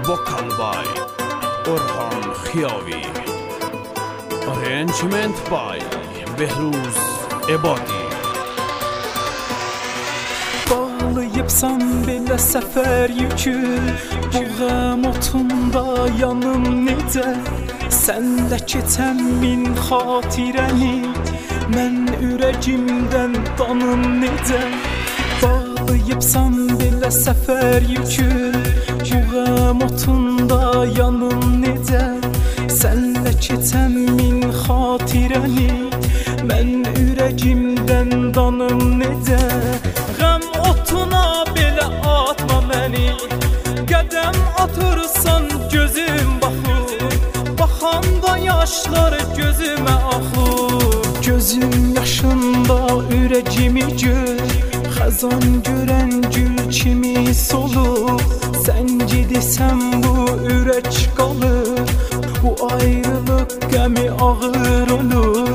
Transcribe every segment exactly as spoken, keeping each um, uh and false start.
Vokal by Orhan Khiyavi. Arrangement by Behruz Ebadi. Bağlayıbsan belə səfər yükü, bu qəm otunda yanım necə? Sənlə keçən min xatirəni, mən ürəcimdən danım necə? Bağlayıbsan belə səfər yükü, bu qəm otunda yanım necə? Sənlə keçən min xatirəni, mən ürəcimdən danım necə? Qəm otuna belə atma məni, qədəm atırsan gözüm baxır, baxanda yaşlar gözümə axır. Gözüm yaşında ürəcimi gör, xəzan görən gül kimi solur. Sən gedirsən bu ürək qalır, bu ayrılıq qəmi ağır olur.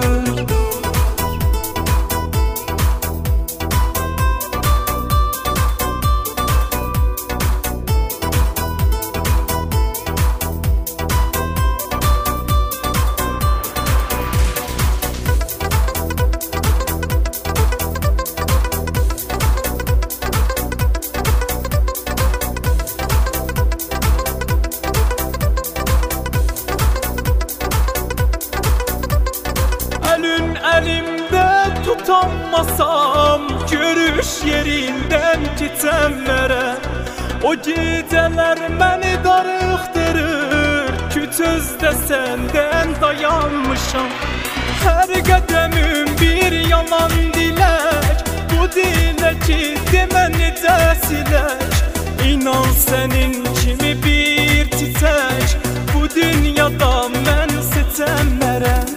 Əlimdə tutanmasam, görüş yerindən keçənlərə, o gecələr məni darıxdırır, kütüzdə səndən dayanmışam. Hər qədəmim bir yalan dilək, bu diləki demə necə silək? İnan sənin kimi bir çiçək, bu dünyada mən seçənlərəm.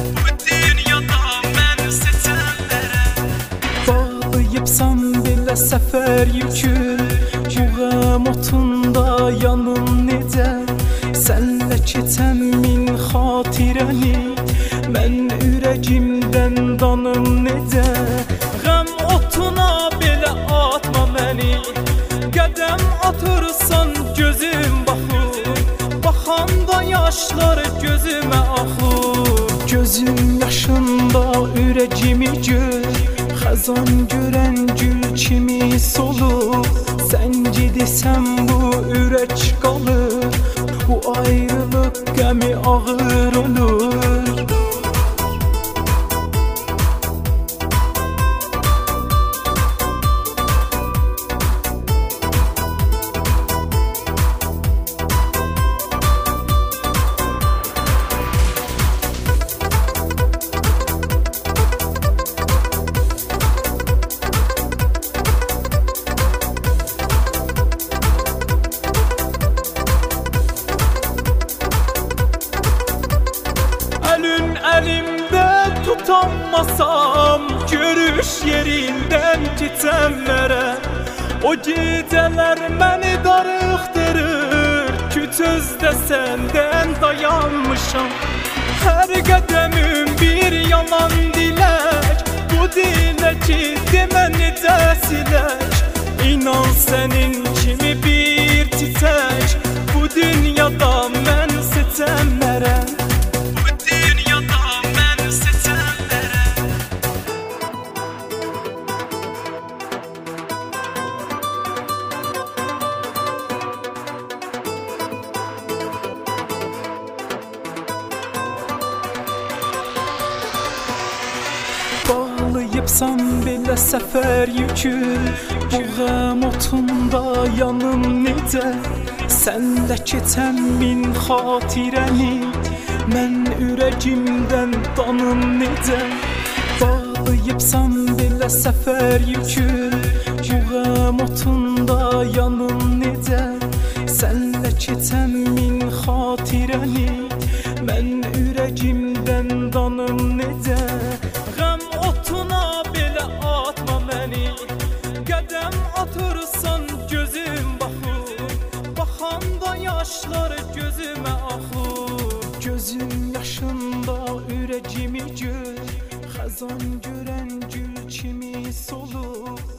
Bağlayıbsan belə səfər yükü, bu qəm otunda yanım necə? Sənlə keçən min xatirəni, mən ürəcimdən danım necə? Qəm otuna belə atma məni, qədəm atırsan gözüm baxır, baxanda yaşlar gözümə axır. Gözüm yaşında ürəcimi gör, xəzan görən gül kimi solur. Sən gedirsən bu ürək qalır, bu ayrılıq qəmi ağır olur. Əlimdə tutanmasam, görüş yerindən keçənlərə, o gecələr məni darıxdırır, kütüzdə səndən dayanmışam. Hər qədəmim bir yalan dilək, bu diləki demə necə silək? İnan sənin kimi bir çiçək, bu dünyada mən seçənlərəm. Bağlayıbsan belə səfər yükü, bu qəm otunda yanım necə? Sənlə keçən min xatirəni, mən ürəcimdən danım necə? Bağlayıbsan belə səfər yükü, bu qəm otunda yanım necə? Sənlə keçən min xatirəni, mən ürəcimdən danım necə? Qəm otuna belə atma məni, qədəm atırsan gözüm baxır, baxanda yaşlar gözümə axır. Gözüm yaşında ürəcimi gör, xəzan görən gül kimi solur.